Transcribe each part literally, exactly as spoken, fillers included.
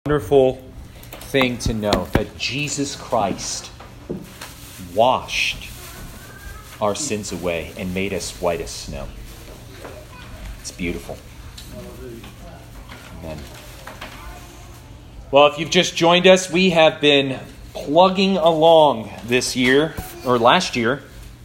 Wonderful thing to know that Jesus Christ washed our sins away and made us white as snow. It's beautiful. Amen. Well, if you've just joined us, we have been plugging along this year, or last year,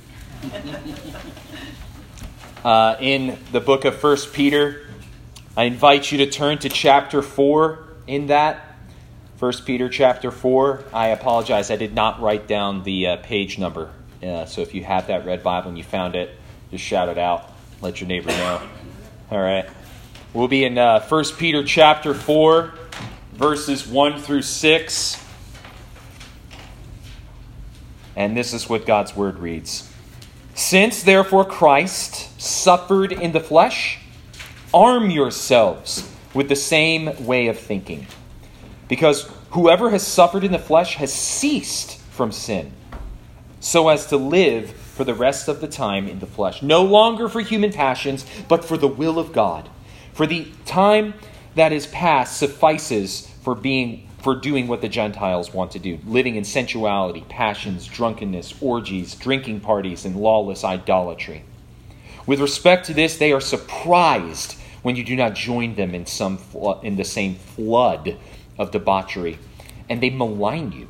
uh, in the book of First Peter. I invite you to turn to chapter four. In that, First Peter chapter four, I apologize, I did not write down the uh, page number. Uh, so if you have that red Bible and you found it, just shout it out. Let your neighbor know. All right. We'll be in uh, First Peter chapter four, verses one through six. And this is what God's word reads. Since therefore Christ suffered in the flesh, arm yourselves with the same way of thinking. Because whoever has suffered in the flesh has ceased from sin, so as to live for the rest of the time in the flesh, no longer for human passions, but for the will of God. For the time that is past suffices for being for doing what the Gentiles want to do, living in sensuality, passions, drunkenness, orgies, drinking parties, and lawless idolatry. With respect to this, they are surprised when you do not join them in some flo- in the same flood of debauchery, and they malign you.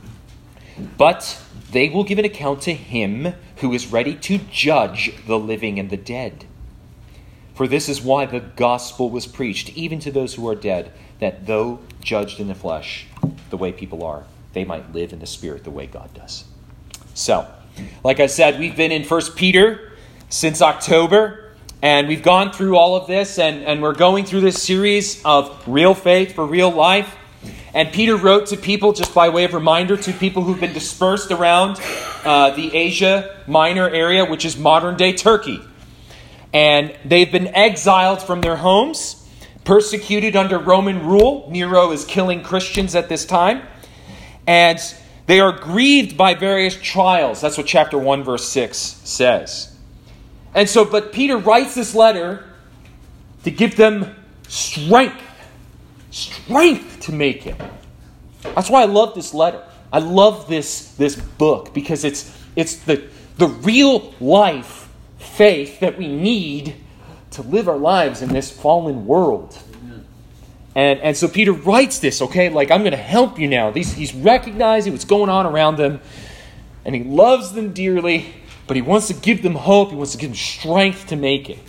But they will give an account to him who is ready to judge the living and the dead. For this is why the gospel was preached, even to those who are dead, that though judged in the flesh, the way people are, they might live in the spirit the way God does. So, like I said, we've been in First Peter since October. And we've gone through all of this, and, and we're going through this series of real faith for real life. And Peter wrote to people, just by way of reminder, to people who've been dispersed around uh, the Asia Minor area, which is modern-day Turkey. And they've been exiled from their homes, persecuted under Roman rule. Nero is killing Christians at this time. And they are grieved by various trials. That's what chapter one, verse six says. And so, but Peter writes this letter to give them strength. Strength to make it. That's why I love this letter. I love this, this book because it's it's the, the real life faith that we need to live our lives in this fallen world. And, and so Peter writes this, okay? Like, I'm going to help you now. He's, he's recognizing what's going on around them. And he loves them dearly. But he wants to give them hope. He wants to give them strength to make it.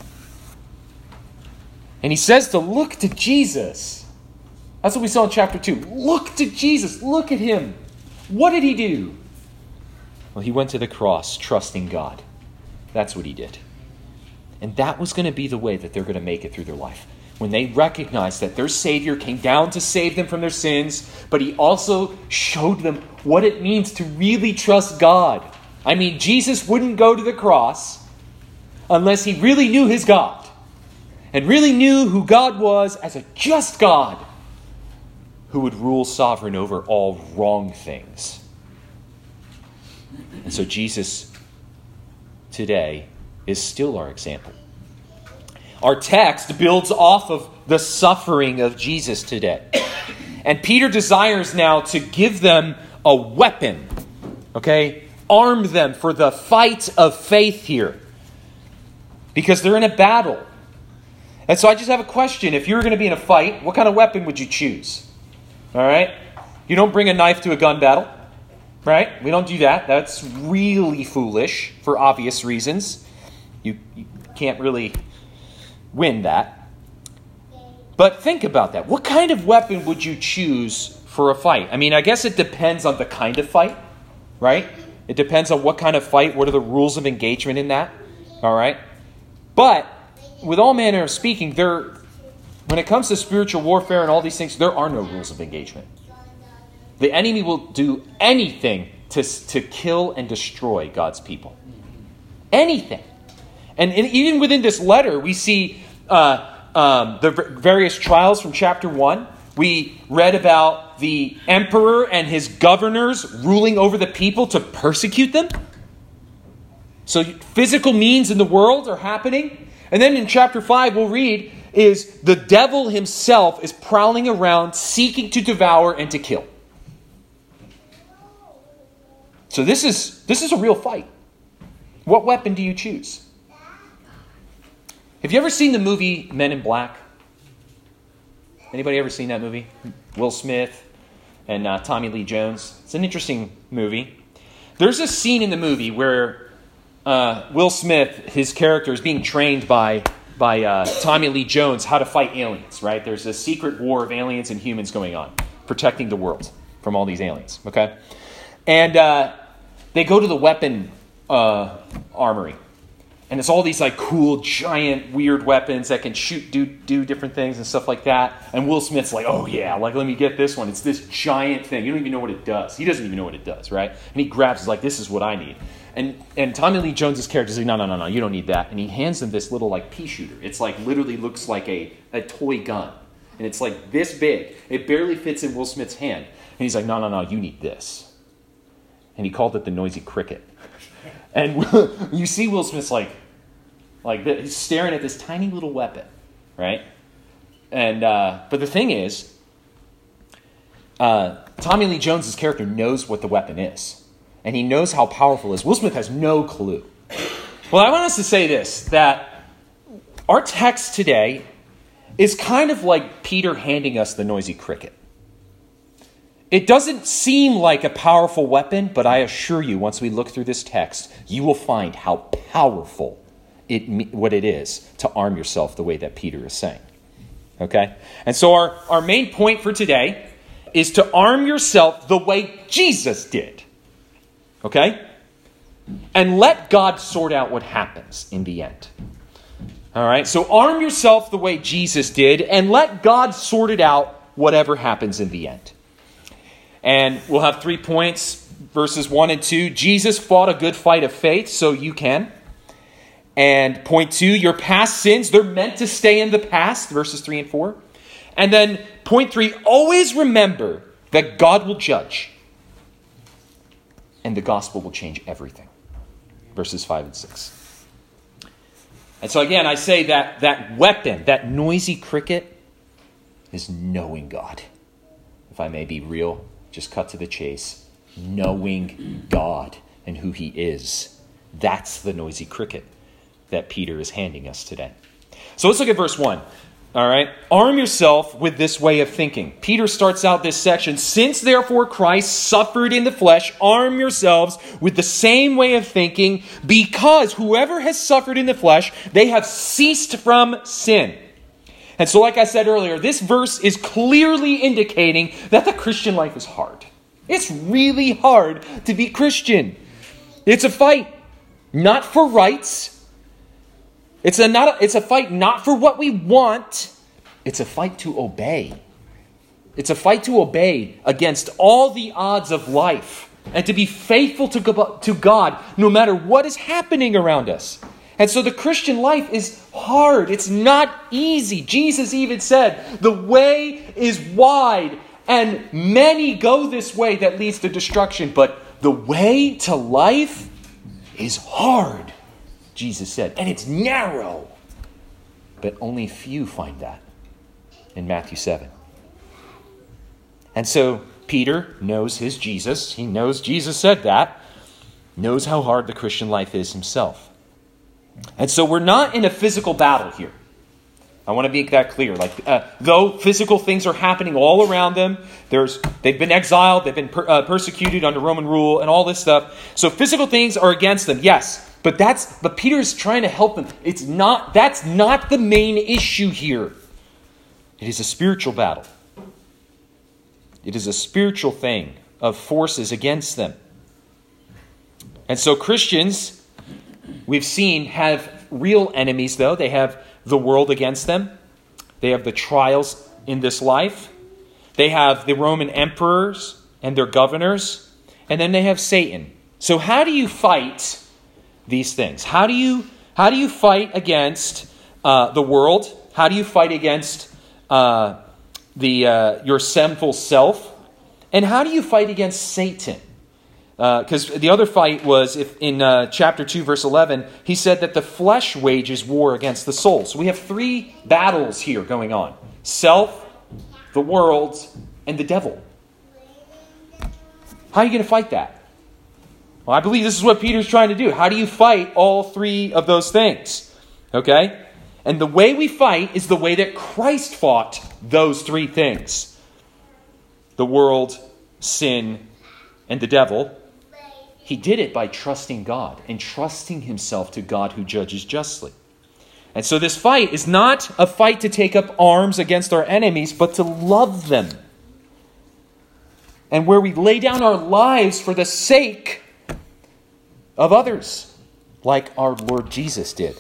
And he says to look to Jesus. That's what we saw in chapter two. Look to Jesus. Look at him. What did he do? Well, he went to the cross trusting God. That's what he did. And that was going to be the way that they're going to make it through their life. When they recognized that their Savior came down to save them from their sins, but he also showed them what it means to really trust God. I mean, Jesus wouldn't go to the cross unless he really knew his God and really knew who God was as a just God who would rule sovereign over all wrong things. And so Jesus today is still our example. Our text builds off of the suffering of Jesus today. And Peter desires now to give them a weapon, okay? Arm them for the fight of faith here. Because they're in a battle. And so I just have a question. If you were going to be in a fight, what kind of weapon would you choose? All right? You don't bring a knife to a gun battle. Right? We don't do that. That's really foolish for obvious reasons. You, you can't really win that. But think about that. What kind of weapon would you choose for a fight? I mean, I guess it depends on the kind of fight. Right? It depends on what kind of fight. What are the rules of engagement in that? All right. But with all manner of speaking, there, when it comes to spiritual warfare and all these things, there are no rules of engagement. The enemy will do anything to, to kill and destroy God's people. Anything. And, and even within this letter, we see uh, um, the various trials from chapter one. We read about the emperor and his governors ruling over the people to persecute them. So physical means in the world are happening. And then in chapter five, we'll read is the devil himself is prowling around seeking to devour and to kill. So this is this is a real fight. What weapon do you choose? Have you ever seen the movie Men in Black? Anybody ever seen that movie? Will Smith and uh, Tommy Lee Jones. It's an interesting movie. There's a scene in the movie where uh, Will Smith, his character, is being trained by by uh, Tommy Lee Jones how to fight aliens. Right? There's a secret war of aliens and humans going on, protecting the world from all these aliens. Okay, and uh, they go to the weapon uh, armory. And it's all these like cool, giant, weird weapons that can shoot, do do different things and stuff like that. And Will Smith's like, oh yeah, like let me get this one. It's this giant thing. You don't even know what it does. He doesn't even know what it does, right? And he grabs, it's like, this is what I need. And and Tommy Lee Jones's character is like, no, no, no, no, you don't need that. And he hands him this little like pea shooter. It's like literally looks like a, a toy gun. And it's like this big. It barely fits in Will Smith's hand. And he's like, no, no, no, you need this. And he called it the Noisy Cricket. And you see Will Smith's like, Like he's staring at this tiny little weapon, right? And uh, but the thing is, uh, Tommy Lee Jones's character knows what the weapon is, and he knows how powerful it is. Will Smith has no clue. Well, I want us to say this: that our text today is kind of like Peter handing us the Noisy Cricket. It doesn't seem like a powerful weapon, but I assure you, once we look through this text, you will find how powerful It, what it is to arm yourself the way that Peter is saying. Okay? And so our, our main point for today is to arm yourself the way Jesus did. Okay? And let God sort out what happens in the end. All right? So arm yourself the way Jesus did and let God sort it out whatever happens in the end. And we'll have three points, verses one and two. Jesus fought a good fight of faith, so you can. And point two, your past sins, they're meant to stay in the past, verses three and four. And then point three, always remember that God will judge. And the gospel will change everything, verses five and six. And so again, I say that that weapon, that noisy cricket, is knowing God. If I may be real, just cut to the chase. Knowing God and who he is. That's the noisy cricket that Peter is handing us today. So let's look at verse one. All right. Arm yourself with this way of thinking. Peter starts out this section. Since therefore Christ suffered in the flesh, arm yourselves with the same way of thinking, because whoever has suffered in the flesh, they have ceased from sin. And so like I said earlier, this verse is clearly indicating that the Christian life is hard. It's really hard to be Christian. It's a fight, not for rights. It's a not a, it's a fight not for what we want. It's a fight to obey. It's a fight to obey against all the odds of life and to be faithful to God, to God no matter what is happening around us. And so the Christian life is hard. It's not easy. Jesus even said, the way is wide and many go this way that leads to destruction. But the way to life is hard, Jesus said. And it's narrow. But only few find that in Matthew seven. And so Peter knows his Jesus. He knows Jesus said that. Knows how hard the Christian life is himself. And so we're not in a physical battle here. I want to make that clear. Like, uh, though physical things are happening all around them, there's they've been exiled, they've been per, uh, persecuted under Roman rule, and all this stuff. So physical things are against them, yes. But that's but Peter's trying to help them. It's not that's not the main issue here. It is a spiritual battle. It is a spiritual thing of forces against them. And so Christians, we've seen, have real enemies, though. They have the world against them. They have the trials in this life. They have the Roman emperors and their governors. And then they have Satan. So how do you fight these things? How do you how do you fight against uh, the world? How do you fight against uh, the uh, your sinful self? And how do you fight against Satan? Because uh, the other fight was if in uh, chapter two, verse eleven, he said that the flesh wages war against the soul. So we have three battles here going on. Self, the world, and the devil. How are you going to fight that? Well, I believe this is what Peter's trying to do. How do you fight all three of those things? Okay? And the way we fight is the way that Christ fought those three things. The world, sin, and the devil. He did it by trusting God and trusting himself to God who judges justly. And so this fight is not a fight to take up arms against our enemies, but to love them. And where we lay down our lives for the sake of others, like our Lord Jesus did.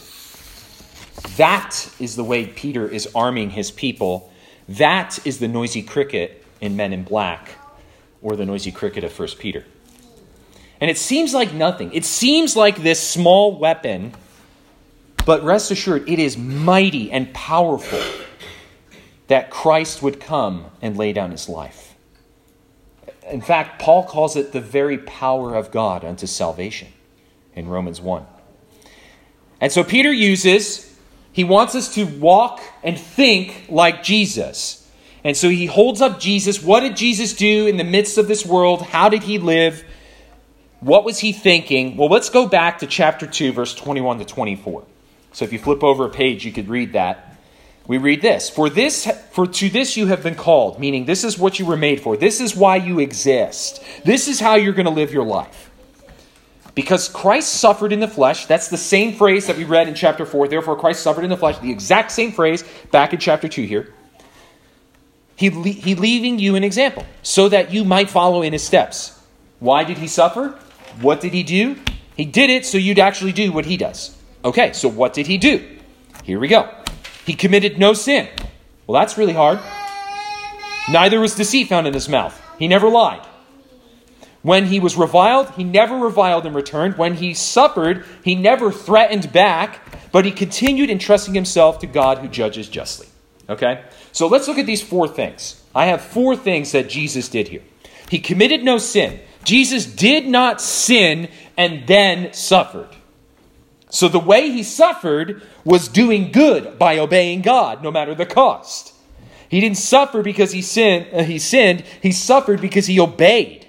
That is the way Peter is arming his people. That is the noisy cricket in Men in Black, or the noisy cricket of First Peter. And it seems like nothing. It seems like this small weapon, but rest assured, it is mighty and powerful that Christ would come and lay down his life. In fact, Paul calls it the very power of God unto salvation in Romans one. And so Peter uses, he wants us to walk and think like Jesus. And so he holds up Jesus. What did Jesus do in the midst of this world? How did he live? What was he thinking? Well, let's go back to chapter two, verse twenty-one to twenty-four. So if you flip over a page, you could read that. We read this. For this, for to this you have been called, meaning this is what you were made for. This is why you exist. This is how you're going to live your life. Because Christ suffered in the flesh. That's the same phrase that we read in chapter four. Therefore, Christ suffered in the flesh. The exact same phrase back in chapter two here. He, he leaving you an example so that you might follow in his steps. Why did he suffer? What did he do? He did it so you'd actually do what he does. Okay, so what did he do? Here we go. He committed no sin. Well, that's really hard. Neither was deceit found in his mouth. He never lied. When he was reviled, he never reviled in return. When he suffered, he never threatened back, but he continued entrusting himself to God who judges justly. Okay? So let's look at these four things. I have four things that Jesus did here. He committed no sin. Jesus did not sin and then suffered. So the way he suffered was doing good by obeying God, no matter the cost. He didn't suffer because he sinned. Uh, he sinned. He suffered because he obeyed.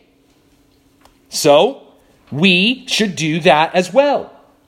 So we should do that as well.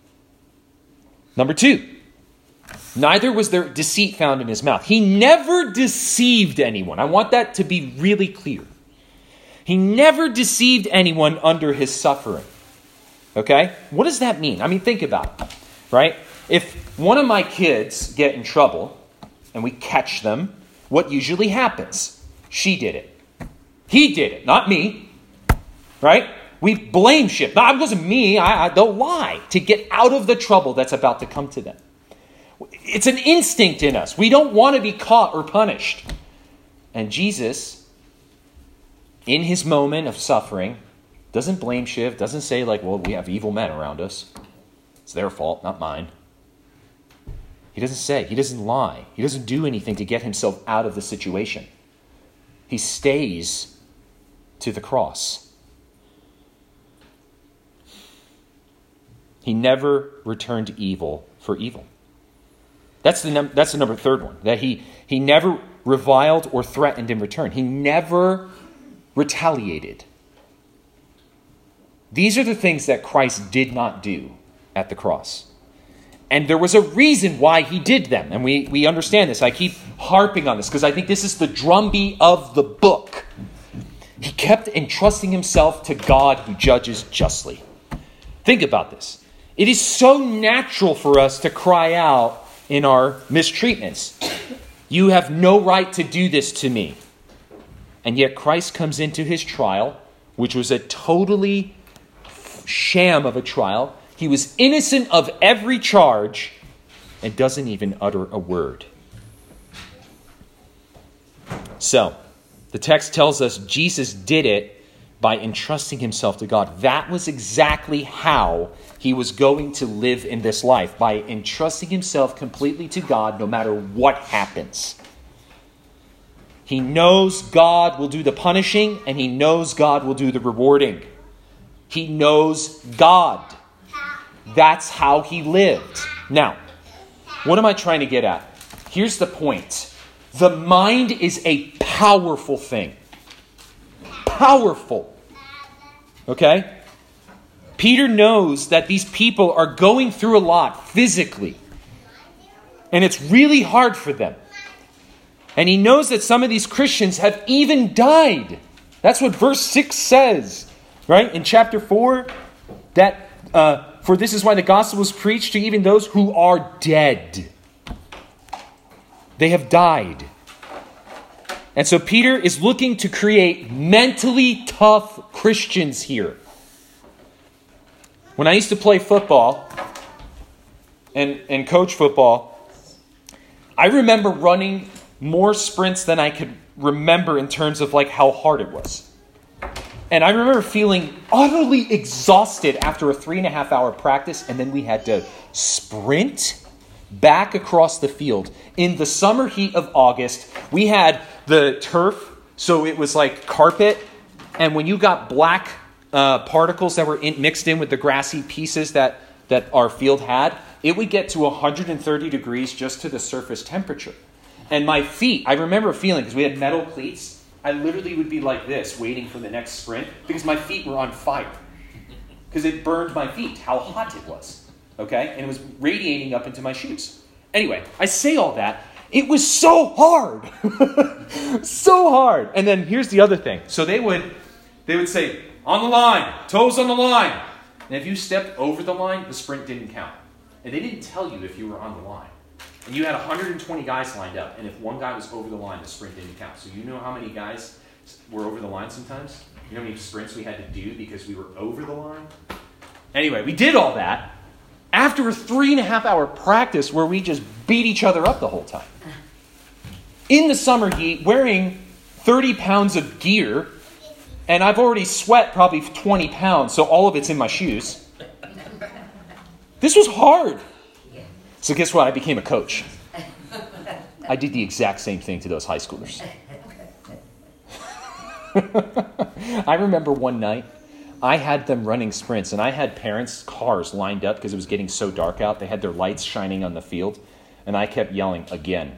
Number two, neither was there deceit found in his mouth. He never deceived anyone. I want that to be really clear. He never deceived anyone under his suffering. Okay? What does that mean? I mean, think about it, right? If one of my kids get in trouble and we catch them, what usually happens? She did it. He did it, not me. Right? We blame shift. No, it wasn't me. I, I don't lie to get out of the trouble that's about to come to them. It's an instinct in us. We don't want to be caught or punished. And Jesus, in his moment of suffering, doesn't blame shift, doesn't say like, well, we have evil men around us. It's their fault, not mine. He doesn't say, he doesn't lie. He doesn't do anything to get himself out of the situation. He stays to the cross. He never returned evil for evil. That's the num- that's the number third one. That he he never reviled or threatened in return. He never retaliated. These are the things that Christ did not do at the cross. And there was a reason why he did them. And we, we understand this. I keep harping on this because I think this is the drumbeat of the book. He kept entrusting himself to God who judges justly. Think about this. It is so natural for us to cry out in our mistreatments. You have no right to do this to me. And yet Christ comes into his trial, which was a totally sham of a trial. He was innocent of every charge and doesn't even utter a word. So, the text tells us Jesus did it by entrusting himself to God. That was exactly how he was going to live in this life, by entrusting himself completely to God no matter what happens. He knows God will do the punishing, and he knows God will do the rewarding. He knows God. That's how he lived. Now, what am I trying to get at? Here's the point. The mind is a powerful thing. Powerful. Okay? Peter knows that these people are going through a lot physically. And it's really hard for them. And he knows that some of these Christians have even died. That's what verse six says. Right? In chapter four, that uh, for this is why the gospel was preached to even those who are dead. They have died. And so Peter is looking to create mentally tough Christians here. When I used to play football and, and coach football, I remember running more sprints than I could remember in terms of like how hard it was. And I remember feeling utterly exhausted after a three and a half hour practice, and then we had to sprint back across the field. In the summer heat of August, we had the turf, so it was like carpet, and when you got black uh, particles that were in, mixed in with the grassy pieces that, that our field had, it would get to one hundred thirty degrees just to the surface temperature. And my feet, I remember feeling, because we had metal cleats, I literally would be like this, waiting for the next sprint, because my feet were on fire. Because it burned my feet, how hot it was. Okay? And it was radiating up into my shoes. Anyway, I say all that. It was so hard. So hard. And then here's the other thing. So they would, they would say, on the line, toes on the line. And if you stepped over the line, the sprint didn't count. And they didn't tell you if you were on the line. And you had one hundred twenty guys lined up. And if one guy was over the line, the sprint didn't count. So you know how many guys were over the line sometimes? You know how many sprints we had to do because we were over the line? Anyway, we did all that after a three and a half hour practice where we just beat each other up the whole time. In the summer heat, wearing thirty pounds of gear, and I've already sweat probably twenty pounds, so all of it's in my shoes. This was hard. So guess what? I became a coach. I did the exact same thing to those high schoolers. I remember one night, I had them running sprints, and I had parents' cars lined up because it was getting so dark out. They had their lights shining on the field, and I kept yelling, again,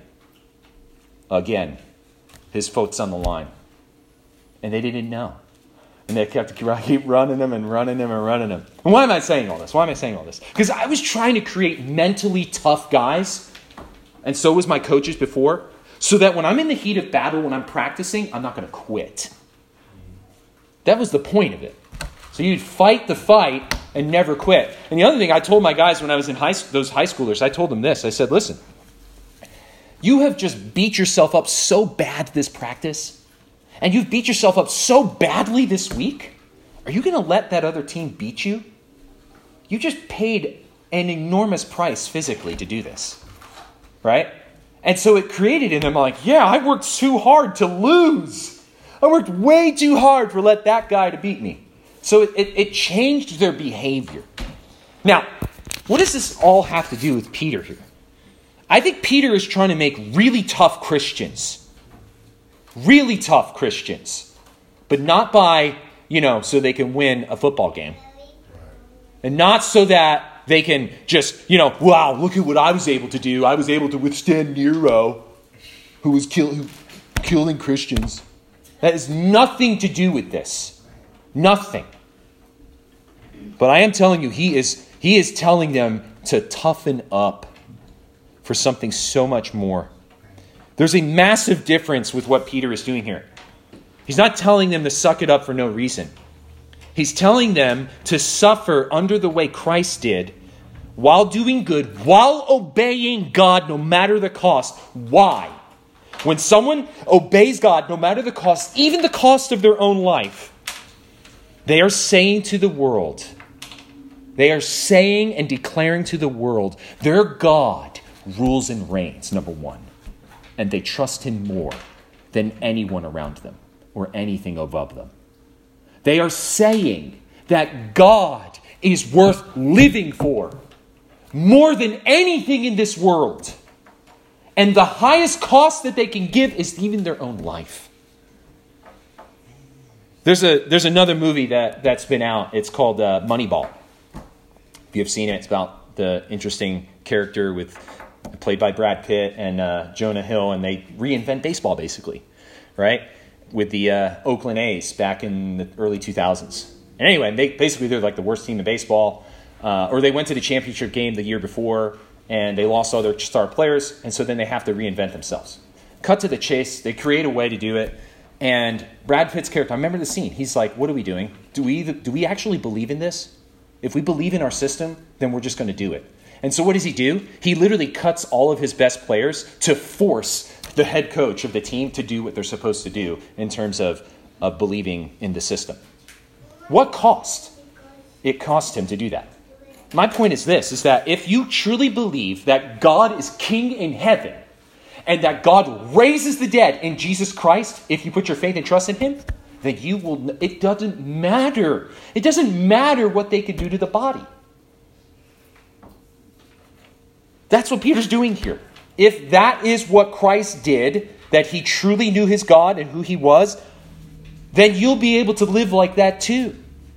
again, his foot's on the line. And they didn't know. And they kept keep running them and running them and running them. And why am I saying all this? Why am I saying all this? Because I was trying to create mentally tough guys, and so was my coaches before, so that when I'm in the heat of battle, when I'm practicing, I'm not going to quit. That was the point of it. So you'd fight the fight and never quit. And the other thing I told my guys when I was in high, those high schoolers, I told them this. I said, listen, you have just beat yourself up so bad this practice, and you've beat yourself up so badly this week. Are you going to let that other team beat you? You just paid an enormous price physically to do this, right? And so it created in them like, yeah, I worked too hard to lose. I worked way too hard for let that guy to beat me. So it, it, it changed their behavior. Now, what does this all have to do with Peter here? I think Peter is trying to make really tough Christians. Really tough Christians. But not by, you know, so they can win a football game. And not so that they can just, you know, wow, look at what I was able to do. I was able to withstand Nero, who was kill, who, killing Christians. That has nothing to do with this. Nothing. But I am telling you, he is he is telling them to toughen up for something so much more. There's a massive difference with what Peter is doing here. He's not telling them to suck it up for no reason. He's telling them to suffer under the way Christ did, while doing good, while obeying God no matter the cost. Why? When someone obeys God no matter the cost, even the cost of their own life, they are saying to the world, they are saying and declaring to the world, their God rules and reigns, number one. And they trust him more than anyone around them or anything above them. They are saying that God is worth living for more than anything in this world. And the highest cost that they can give is even their own life. There's a there's another movie that, that's been out. It's called uh, Moneyball. If you've seen it, it's about the interesting character with played by Brad Pitt and uh, Jonah Hill, and they reinvent baseball basically, right? With the uh, Oakland A's back in the early two thousands. And anyway, they, basically they're like the worst team in baseball, uh, or they went to the championship game the year before, and they lost all their star players, and so then they have to reinvent themselves. Cut to the chase, they create a way to do it, and Brad Pitt's character, I remember the scene, he's like, what are we doing? Do we do we actually believe in this? If we believe in our system, then we're just going to do it. And so what does he do? He literally cuts all of his best players to force the head coach of the team to do what they're supposed to do in terms of, of believing in the system. What cost? It cost him to do that. My point is this, is that if you truly believe that God is king in heaven and that God raises the dead in Jesus Christ, if you put your faith and trust in him, then you will, it doesn't matter. It doesn't matter what they could do to the body. That's what Peter's doing here. If that is what Christ did, that he truly knew his God and who he was, then you'll be able to live like that too.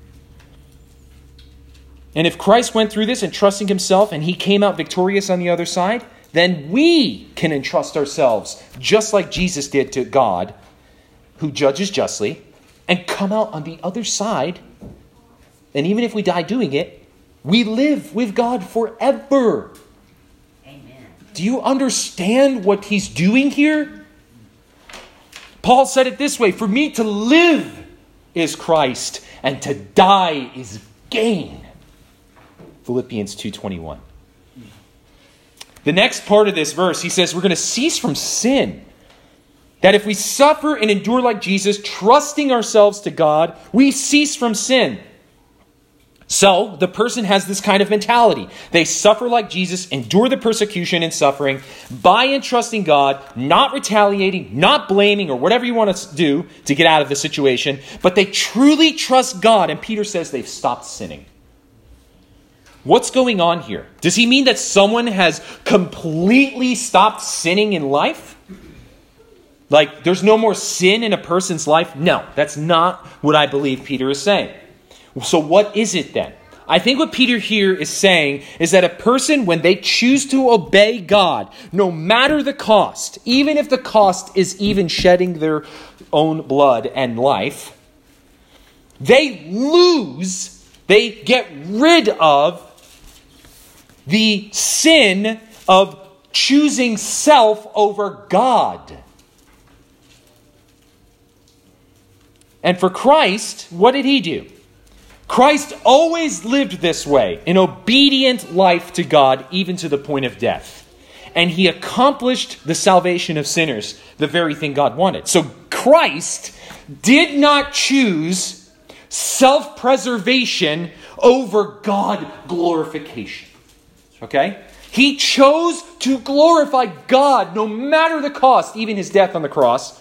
And if Christ went through this and trusting himself and he came out victorious on the other side, then we can entrust ourselves just like Jesus did to God, who judges justly, and come out on the other side. And even if we die doing it, we live with God forever. Amen. Do you understand what he's doing here? Paul said it this way, for me to live is Christ, and to die is gain. Philippians two twenty-one. The next part of this verse, he says we're going to cease from sin. That if we suffer and endure like Jesus, trusting ourselves to God, we cease from sin. So the person has this kind of mentality. They suffer like Jesus, endure the persecution and suffering by entrusting God, not retaliating, not blaming, or whatever you want to do to get out of the situation. But they truly trust God. And Peter says they've stopped sinning. What's going on here? Does he mean that someone has completely stopped sinning in life? Like there's no more sin in a person's life? No, that's not what I believe Peter is saying. So what is it then? I think what Peter here is saying is that a person, when they choose to obey God, no matter the cost, even if the cost is even shedding their own blood and life, they lose, they get rid of the sin of choosing self over God. And for Christ, what did he do? Christ always lived this way, an obedient life to God, even to the point of death. And he accomplished the salvation of sinners, the very thing God wanted. So Christ did not choose self-preservation over God glorification. Okay? He chose to glorify God, no matter the cost, even his death on the cross,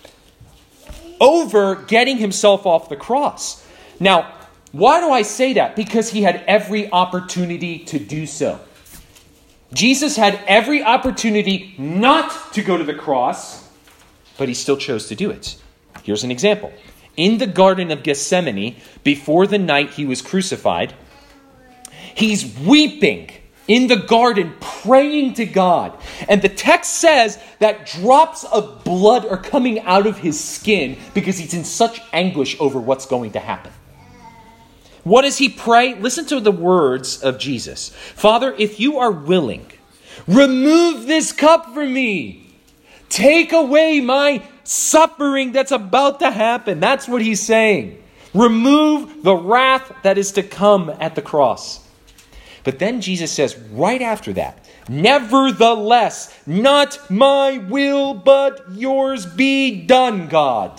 over getting himself off the cross. Now, why do I say that? Because he had every opportunity to do so. Jesus had every opportunity not to go to the cross, but he still chose to do it. Here's an example. In the Garden of Gethsemane, before the night he was crucified, he's weeping in the garden, praying to God. And the text says that drops of blood are coming out of his skin because he's in such anguish over what's going to happen. What does he pray? Listen to the words of Jesus. Father, if you are willing, remove this cup from me. Take away my suffering that's about to happen. That's what he's saying. Remove the wrath that is to come at the cross. But then Jesus says right after that, nevertheless, not my will, but yours be done, God.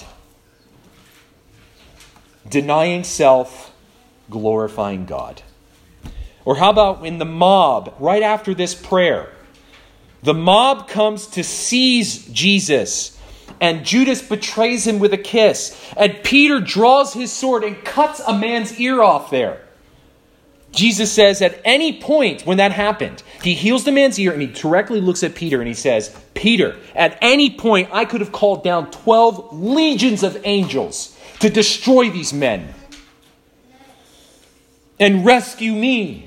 Denying self, glorifying God. Or how about in the mob, right after this prayer? The mob comes to seize Jesus, and Judas betrays him with a kiss, and Peter draws his sword and cuts a man's ear off there. Jesus says at any point when that happened, he heals the man's ear and he directly looks at Peter and he says, Peter, at any point I could have called down twelve legions of angels to destroy these men and rescue me.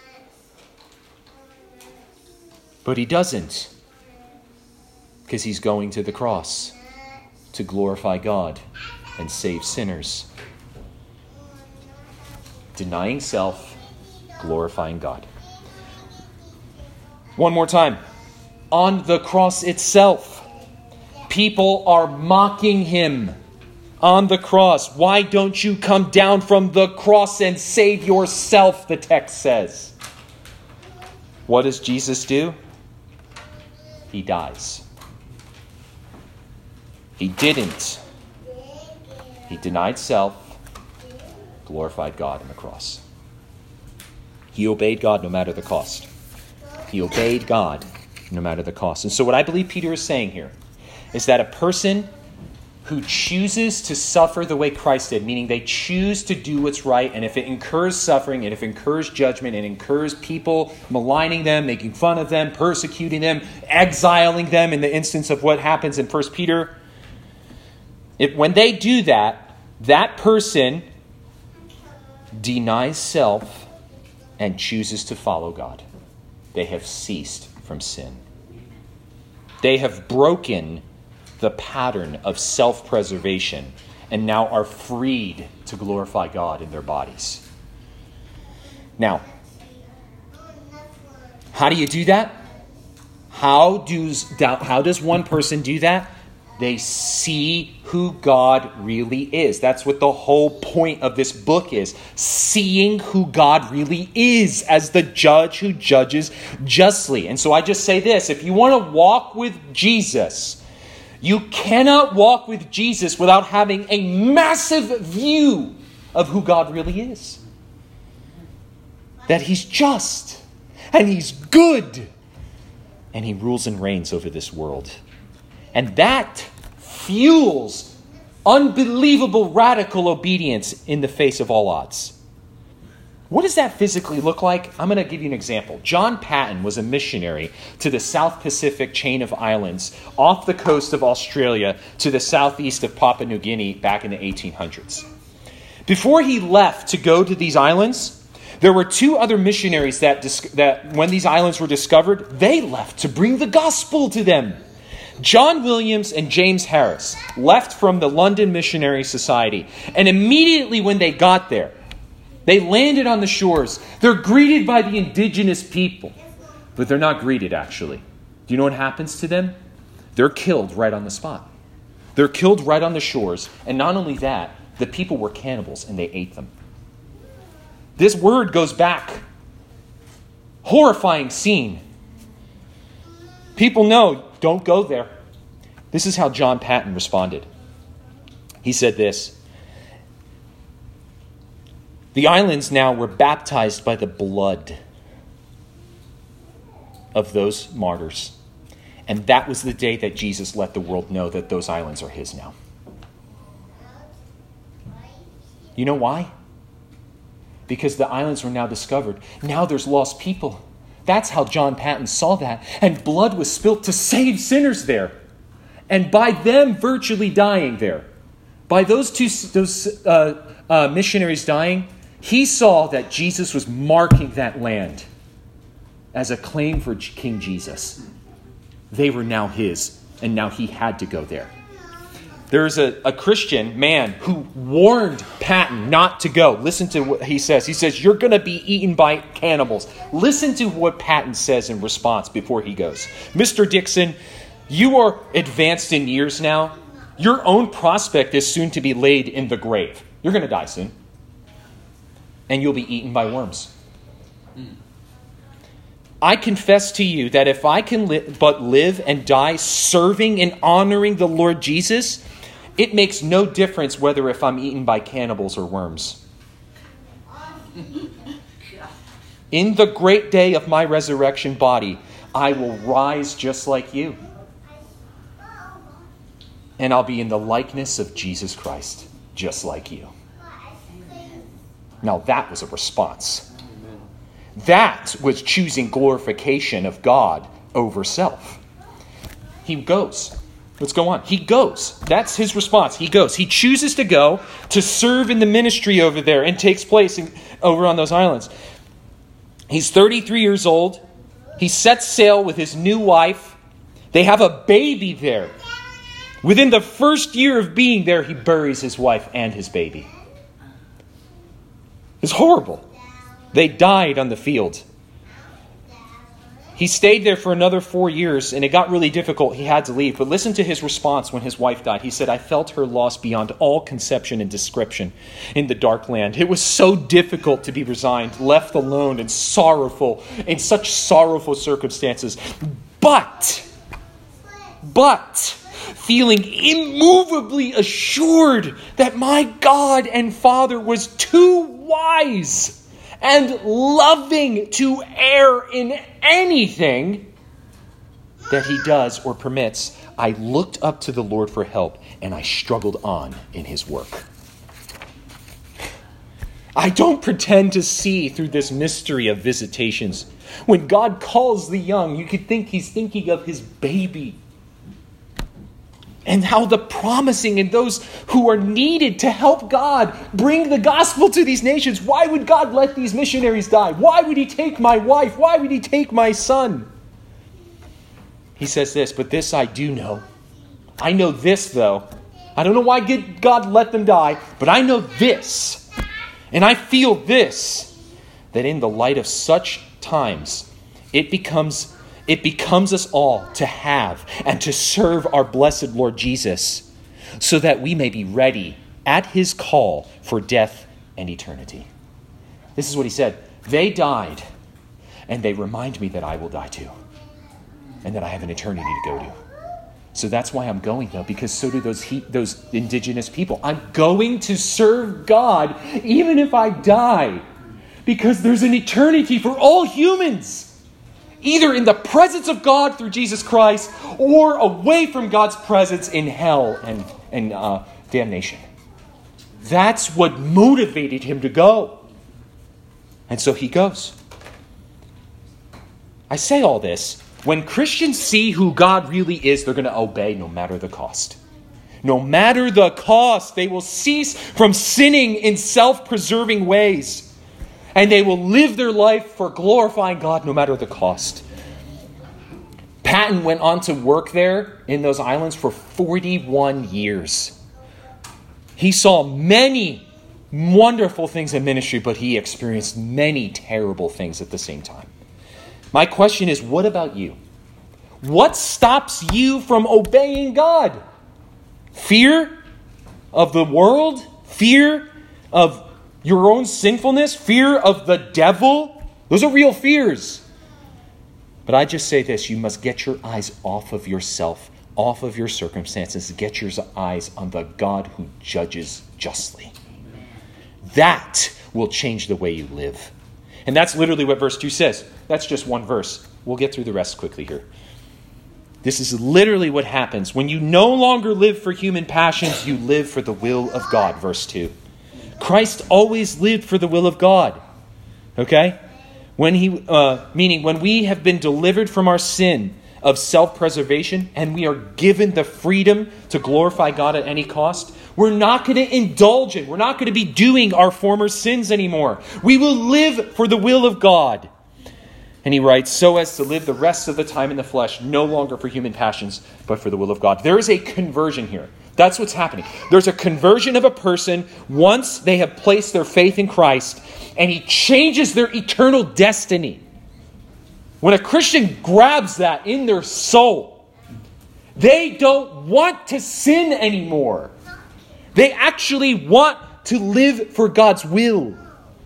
But he doesn't, because he's going to the cross to glorify God and save sinners. Denying self, glorifying God. One more time. On the cross itself, people are mocking him. On the cross. Why don't you come down from the cross and save yourself, the text says. What does Jesus do? He dies. He didn't. He denied self, glorified God on the cross. He obeyed God no matter the cost. He obeyed God no matter the cost. And so what I believe Peter is saying here is that a person who chooses to suffer the way Christ did, meaning they choose to do what's right, and if it incurs suffering, and if it incurs judgment, and incurs people maligning them, making fun of them, persecuting them, exiling them in the instance of what happens in First Peter, if, when they do that, that person denies self and chooses to follow God. They have ceased from sin. They have broken the pattern of self-preservation and now are freed to glorify God in their bodies. Now, how do you do that? How does, how does one person do that? They see who God really is. That's what the whole point of this book is. Seeing who God really is as the judge who judges justly. And so I just say this. If you want to walk with Jesus, you cannot walk with Jesus without having a massive view of who God really is. That he's just, and he's good, and he rules and reigns over this world. And that fuels unbelievable radical obedience in the face of all odds. What does that physically look like? I'm going to give you an example. John Paton was a missionary to the South Pacific chain of islands off the coast of Australia to the southeast of Papua New Guinea back in the eighteen hundreds. Before he left to go to these islands, there were two other missionaries that, that when these islands were discovered, they left to bring the gospel to them. John Williams and James Harris left from the London Missionary Society, and immediately when they got there, they landed on the shores. They're greeted by the indigenous people, but they're not greeted actually. Do you know what happens to them? They're killed right on the spot. They're killed right on the shores, and not only that, the people were cannibals and they ate them. This word goes back. Horrifying scene. People know, don't go there. This is how John Paton responded. He said this: the islands now were baptized by the blood of those martyrs. And that was the day that Jesus let the world know that those islands are his now. You know why? Because the islands were now discovered. Now there's lost people. That's how John Paton saw that. And blood was spilt to save sinners there. And by them virtually dying there, by those two those uh, uh, missionaries dying, he saw that Jesus was marking that land as a claim for King Jesus. They were now his, and now he had to go there. There's a, a Christian man who warned Paton not to go. Listen to what he says. He says, you're going to be eaten by cannibals. Listen to what Paton says in response before he goes. Mister Dixon, you are advanced in years now. Your own prospect is soon to be laid in the grave. You're going to die soon. And you'll be eaten by worms. Mm. I confess to you that if I can li- but live and die serving and honoring the Lord Jesus, it makes no difference whether if I'm eaten by cannibals or worms. In the great day of my resurrection body, I will rise just like you. And I'll be in the likeness of Jesus Christ, just like you. Now that was a response. That was choosing glorification of God over self. He goes. Let's go on. He goes. That's his response. He goes. He chooses to go to serve in the ministry over there and takes place in, over on those islands. He's thirty-three years old. He sets sail with his new wife. They have a baby there. Within the first year of being there, he buries his wife and his baby. It's horrible. They died on the field. He stayed there for another four years, and it got really difficult. He had to leave. But listen to his response when his wife died. He said, I felt her loss beyond all conception and description in the dark land. It was so difficult to be resigned, left alone and sorrowful, in such sorrowful circumstances. But, but, feeling immovably assured that my God and Father was too wise and loving to err in anything that he does or permits, I looked up to the Lord for help, and I struggled on in his work. I don't pretend to see through this mystery of visitations. When God calls the young, you could think he's thinking of his baby. And how the promising and those who are needed to help God bring the gospel to these nations. Why would God let these missionaries die? Why would he take my wife? Why would he take my son? He says this, but this I do know. I know this, though. I don't know why God let them die, but I know this. And I feel this, that in the light of such times, it becomes It becomes us all to have and to serve our blessed Lord Jesus, so that we may be ready at his call for death and eternity. This is what he said. They died, and they remind me that I will die too, and that I have an eternity to go to. So that's why I'm going, though, because so do those he, those indigenous people. I'm going to serve God even if I die, because there's an eternity for all humans. Either in the presence of God through Jesus Christ, or away from God's presence in hell and, and uh, damnation. That's what motivated him to go. And so he goes. I say all this. When Christians see who God really is, they're going to obey no matter the cost. No matter the cost, they will cease from sinning in self-preserving ways. And they will live their life for glorifying God no matter the cost. Patton went on to work there in those islands for forty-one years. He saw many wonderful things in ministry, but he experienced many terrible things at the same time. My question is, what about you? What stops you from obeying God? Fear of the world? Fear of your own sinfulness, fear of the devil? Those are real fears. But I just say this, you must get your eyes off of yourself, off of your circumstances, get your eyes on the God who judges justly. That will change the way you live. And that's literally what verse two says. That's just one verse. We'll get through the rest quickly here. This is literally what happens. When you no longer live for human passions, you live for the will of God, verse two. Christ always lived for the will of God. Okay? When he, uh, meaning when we have been delivered from our sin of self-preservation and we are given the freedom to glorify God at any cost, we're not going to indulge in, we're not going to be doing our former sins anymore. We will live for the will of God. And he writes, so as to live the rest of the time in the flesh, no longer for human passions, but for the will of God. There is a conversion here. That's what's happening. There's a conversion of a person once they have placed their faith in Christ, and he changes their eternal destiny. When a Christian grabs that in their soul, they don't want to sin anymore. They actually want to live for God's will.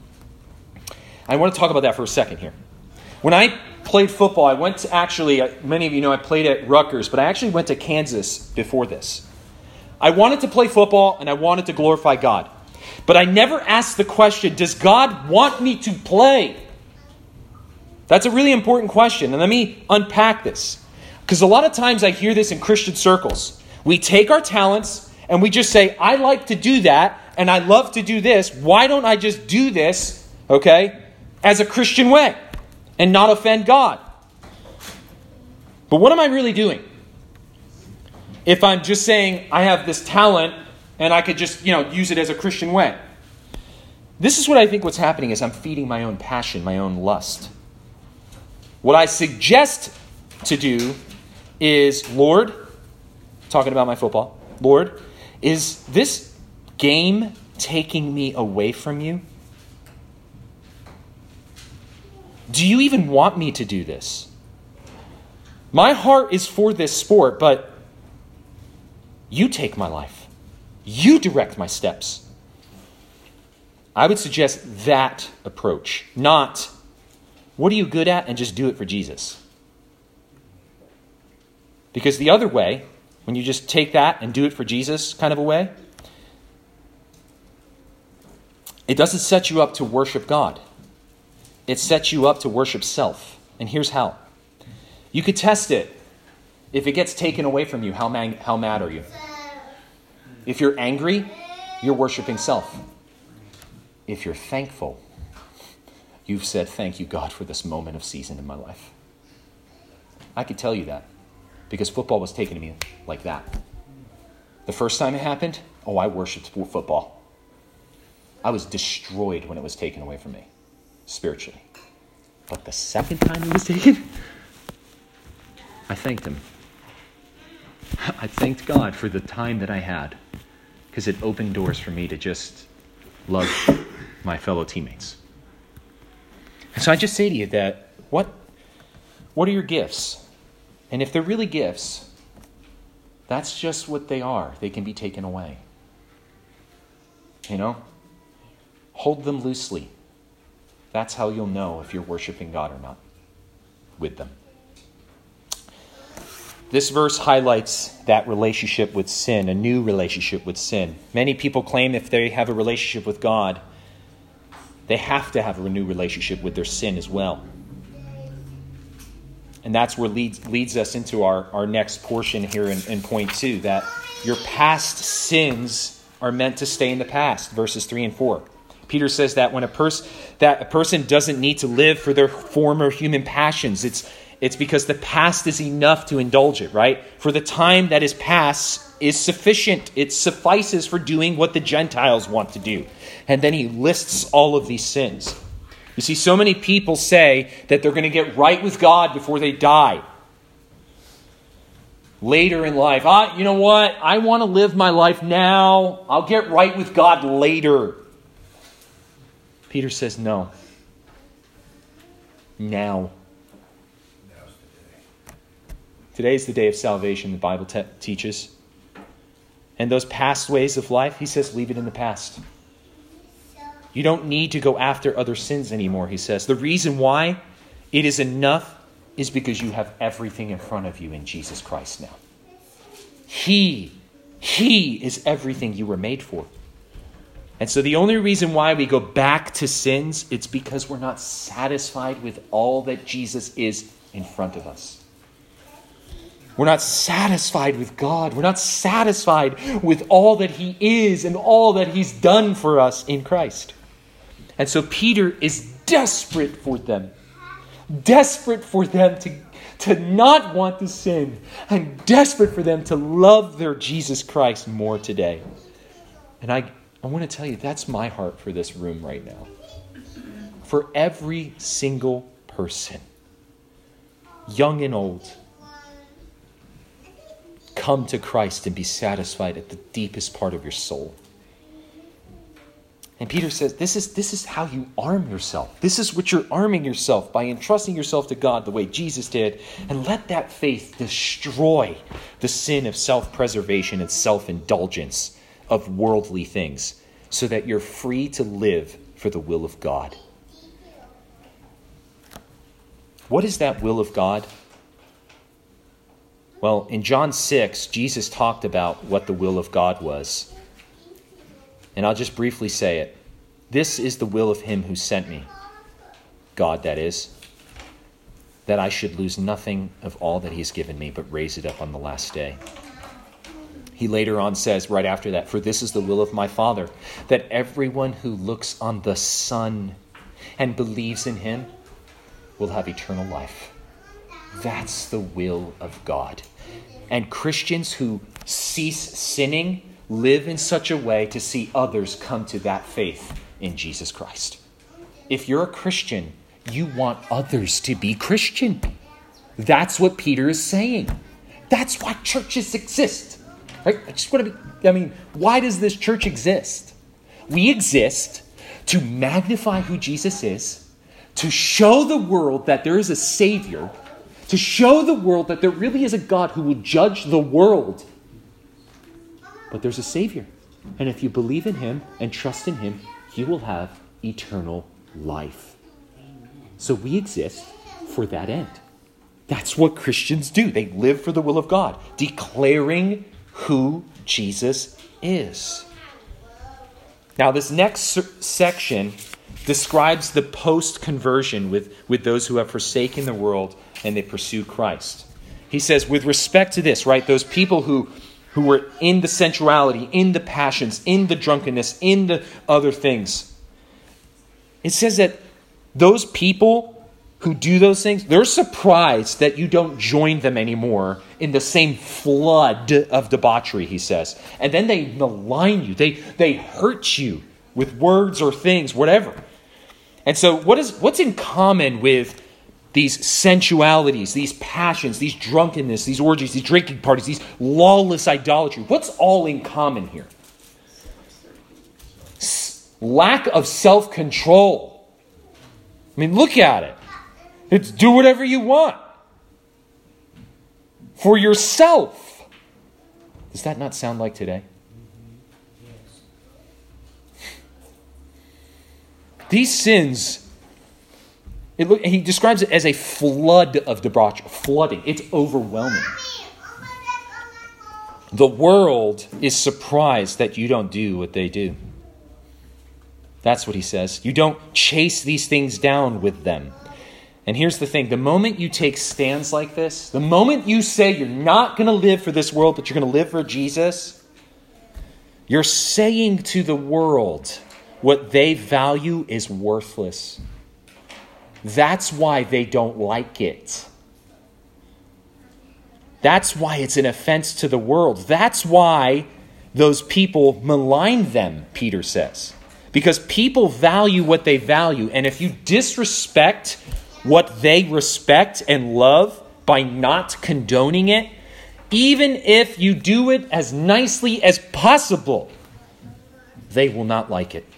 I want to talk about that for a second here. When I played football, I went to actually, many of you know I played at Rutgers, but I actually went to Kansas before this. I wanted to play football and I wanted to glorify God. But I never asked the question, does God want me to play? That's a really important question. And let me unpack this. Because a lot of times I hear this in Christian circles. We take our talents and we just say, I like to do that and I love to do this. Why don't I just do this, okay, as a Christian way and not offend God. But what am I really doing? If I'm just saying I have this talent and I could just, you know, use it as a Christian way. This is what I think what's happening is I'm feeding my own passion, my own lust. What I suggest to do is, Lord, talking about my football, Lord, is this game taking me away from you? Do you even want me to do this? My heart is for this sport, but you take my life. You direct my steps. I would suggest that approach, not what are you good at and just do it for Jesus. Because the other way, when you just take that and do it for Jesus kind of a way, it doesn't set you up to worship God. It sets you up to worship self. And here's how. You could test it. If it gets taken away from you, how mad, how mad are you? If you're angry, you're worshiping self. If you're thankful, you've said, thank you, God, for this moment of season in my life. I could tell you that because football was taken to me like that. The first time it happened, oh, I worshiped football. I was destroyed when it was taken away from me, spiritually. But the second time it was taken, I thanked him. I thanked God for the time that I had because it opened doors for me to just love my fellow teammates. And so I just say to you that what, what are your gifts? And if they're really gifts, that's just what they are. They can be taken away. You know? Hold them loosely. That's how you'll know if you're worshiping God or not with them. This verse highlights that relationship with sin, a new relationship with sin. Many people claim if they have a relationship with God, they have to have a new relationship with their sin as well. And that's where leads leads us into our, our next portion here in, in point two, that your past sins are meant to stay in the past, verses three and four. Peter says that when a person that a person doesn't need to live for their former human passions, it's It's because the past is enough to indulge it, right? For the time that is past is sufficient. It suffices for doing what the Gentiles want to do. And then he lists all of these sins. You see, so many people say that they're going to get right with God before they die. Later in life, ah, you know what? I want to live my life now. I'll get right with God later. Peter says, no. Now. Today's the day of salvation, the Bible te- teaches. And those past ways of life, he says, leave it in the past. You don't need to go after other sins anymore, he says. The reason why it is enough is because you have everything in front of you in Jesus Christ now. He, He is everything you were made for. And so the only reason why we go back to sins, it's because we're not satisfied with all that Jesus is in front of us. We're not satisfied with God. We're not satisfied with all that He is and all that He's done for us in Christ. And so Peter is desperate for them. Desperate for them to, to not want to sin. And desperate for them to love their Jesus Christ more today. And I, I want to tell you, that's my heart for this room right now. For every single person, young and old, come to Christ and be satisfied at the deepest part of your soul. And Peter says, this is, this is how you arm yourself. This is what you're arming yourself by entrusting yourself to God the way Jesus did. And let that faith destroy the sin of self-preservation and self-indulgence of worldly things so that you're free to live for the will of God. What is that will of God? Well, in John six, Jesus talked about what the will of God was. And I'll just briefly say it. This is the will of Him who sent me, God that is, that I should lose nothing of all that He has given me, but raise it up on the last day. He later on says, right after that, for this is the will of my Father, that everyone who looks on the Son and believes in him will have eternal life. That's the will of God. And Christians who cease sinning live in such a way to see others come to that faith in Jesus Christ. If you're a Christian, you want others to be Christian. That's what Peter is saying. That's why churches exist. Right? I just want to be, I mean, why does this church exist? We exist to magnify who Jesus is, to show the world that there is a Savior, to show the world that there really is a God who will judge the world. But there's a Savior. And if you believe in him and trust in him, you will have eternal life. So we exist for that end. That's what Christians do. They live for the will of God, declaring who Jesus is. Now, this next section describes the post-conversion with, with those who have forsaken the world and they pursue Christ. He says, with respect to this, right, those people who, who were in the sensuality, in the passions, in the drunkenness, in the other things, it says that those people who do those things, they're surprised that you don't join them anymore in the same flood of debauchery, he says. And then they malign you. They, they hurt you with words or things, whatever. And so what is what's in common with these sensualities, these passions, these drunkenness, these orgies, these drinking parties, these lawless idolatry? What's all in common here? S- lack of self-control. I mean, look at it. It's do whatever you want for yourself. Does that not sound like today? These sins, it look, he describes it as a flood of debauchery, flooding. It's overwhelming. The world is surprised that you don't do what they do. That's what he says. You don't chase these things down with them. And here's the thing. The moment you take stands like this, the moment you say you're not going to live for this world, but you're going to live for Jesus, you're saying to the world what they value is worthless. That's why they don't like it. That's why it's an offense to the world. That's why those people malign them, Peter says. Because people value what they value. And if you disrespect what they respect and love by not condoning it, even if you do it as nicely as possible, they will not like it.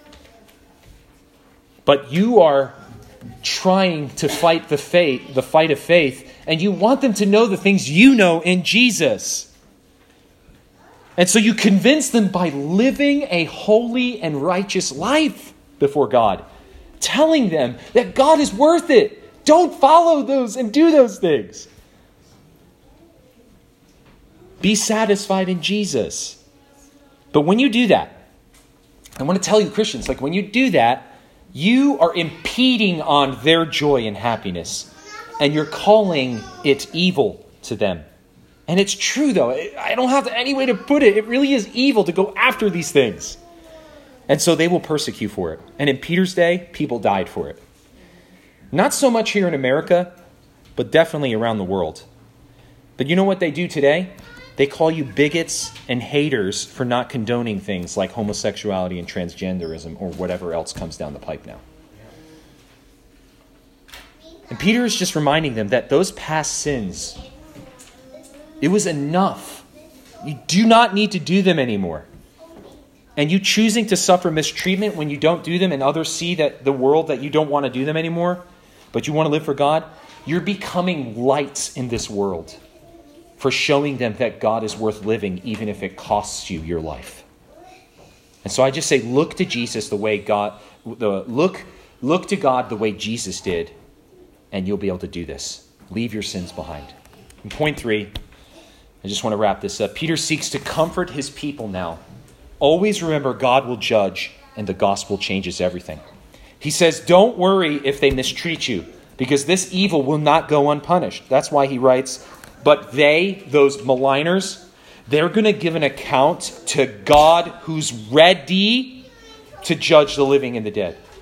But you are trying to fight the faith, the fight of faith, and you want them to know the things you know in Jesus. And so you convince them by living a holy and righteous life before God, telling them that God is worth it. Don't follow those and do those things. Be satisfied in Jesus. But when you do that, I want to tell you, Christians, like when you do that, you are impeding on their joy and happiness, and you're calling it evil to them. And it's true, though. I don't have any way to put it. It really is evil to go after these things. And so they will persecute for it. And in Peter's day, people died for it. Not so much here in America, but definitely around the world. But you know what they do today? They call you bigots and haters for not condoning things like homosexuality and transgenderism or whatever else comes down the pipe now. And Peter is just reminding them that those past sins, it was enough. You do not need to do them anymore. And you choosing to suffer mistreatment when you don't do them and others see that the world that you don't want to do them anymore, but you want to live for God, you're becoming lights in this world for showing them that God is worth living even if it costs you your life. And so I just say, look to Jesus the way God, the look, look to God the way Jesus did, and you'll be able to do this. Leave your sins behind. And point three, I just want to wrap this up. Peter seeks to comfort his people now. Always remember God will judge and the gospel changes everything. He says, don't worry if they mistreat you, because this evil will not go unpunished. That's why he writes, but they, those maligners, they're going to give an account to God who's ready to judge the living and the dead.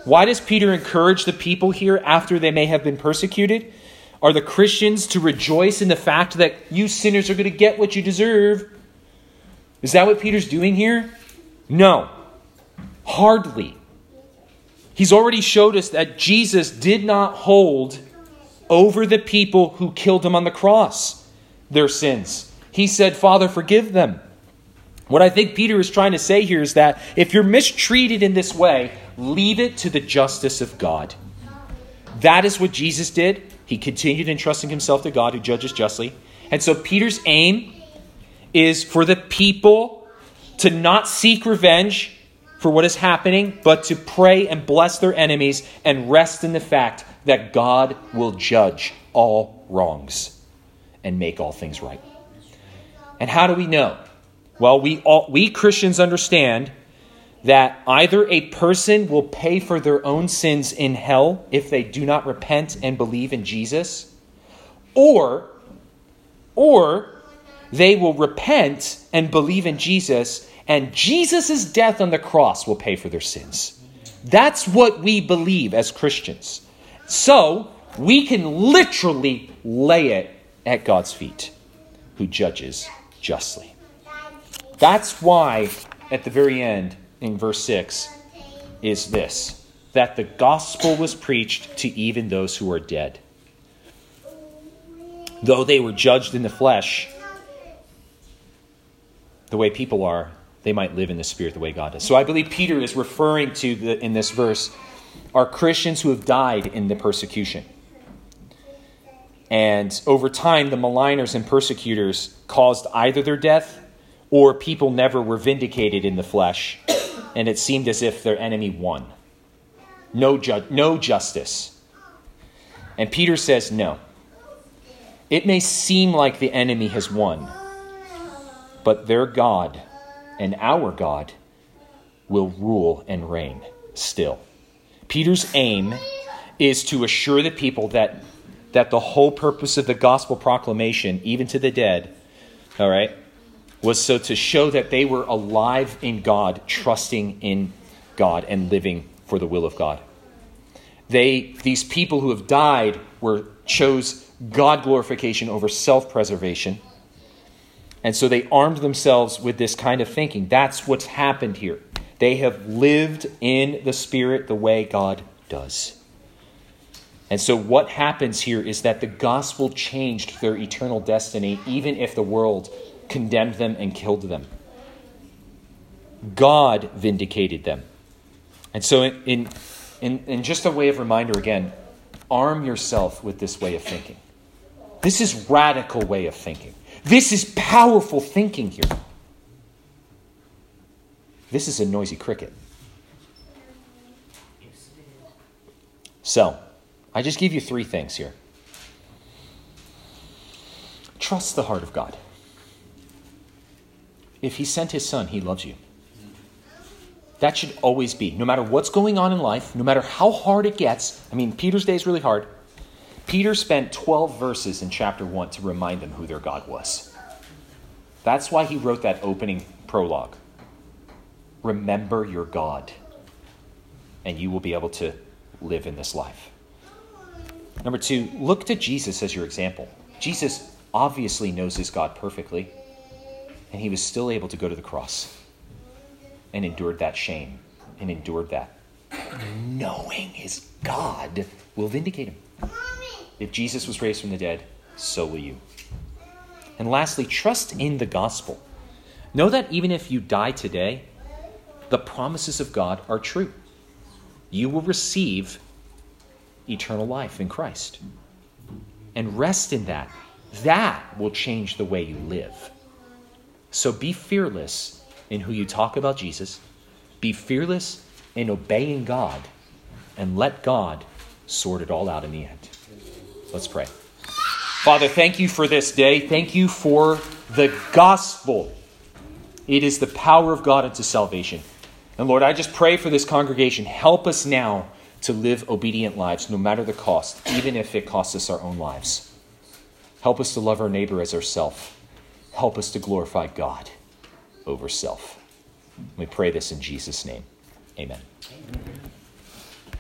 Why does Peter encourage the people here after they may have been persecuted? Are the Christians to rejoice in the fact that you sinners are going to get what you deserve? Is that what Peter's doing here? No, hardly. He's already showed us that Jesus did not hold over the people who killed him on the cross their sins. He said, Father, forgive them. What I think Peter is trying to say here is that if you're mistreated in this way, leave it to the justice of God. That is what Jesus did. He continued entrusting himself to God who judges justly. And so Peter's aim is for the people to not seek revenge for what is happening, but to pray and bless their enemies and rest in the fact that God will judge all wrongs and make all things right. And how do we know? Well, we all, we Christians understand that either a person will pay for their own sins in hell if they do not repent and believe in Jesus, or, or they will repent and believe in Jesus, and Jesus' death on the cross will pay for their sins. That's what we believe as Christians. So we can literally lay it at God's feet, who judges justly. That's why at the very end, in verse six, is this, that the gospel was preached to even those who are dead. Though they were judged in the flesh, the way people are, they might live in the Spirit the way God does. So I believe Peter is referring to, the, in this verse, are Christians who have died in the persecution. And over time, the maligners and persecutors caused either their death or people never were vindicated in the flesh, and it seemed as if their enemy won. No, ju- no justice. And Peter says, no. It may seem like the enemy has won, but their God and our God will rule and reign still. Peter's aim is to assure the people that, that the whole purpose of the gospel proclamation, even to the dead, all right, was so to show that they were alive in God, trusting in God and living for the will of God. They, these people who have died, were chose God glorification over self-preservation. And so they armed themselves with this kind of thinking. That's what's happened here. They have lived in the Spirit the way God does. And so what happens here is that the gospel changed their eternal destiny, even if the world condemned them and killed them. God vindicated them. And so in, in, in, in just a way of reminder again, arm yourself with this way of thinking. This is radical way of thinking. This is powerful thinking here. This is a noisy cricket. So, I just give you three things here. Trust the heart of God. If he sent his son, he loves you. That should always be. No matter what's going on in life, no matter how hard it gets. I mean, Peter's day is really hard. Peter spent twelve verses in chapter one to remind them who their God was. That's why he wrote that opening prologue. Remember your God, and you will be able to live in this life. Number two, look to Jesus as your example. Jesus obviously knows his God perfectly, and he was still able to go to the cross and endured that shame and endured that. Knowing his God will vindicate him. If Jesus was raised from the dead, so will you. And lastly, trust in the gospel. Know that even if you die today, the promises of God are true. You will receive eternal life in Christ. And rest in that. That will change the way you live. So be fearless in who you talk about Jesus. Be fearless in obeying God. And let God sort it all out in the end. Let's pray. Father, thank you for this day. Thank you for the gospel. It is the power of God unto salvation. And Lord, I just pray for this congregation. Help us now to live obedient lives, no matter the cost, even if it costs us our own lives. Help us to love our neighbor as ourselves. Help us to glorify God over self. We pray this in Jesus' name. Amen. Amen.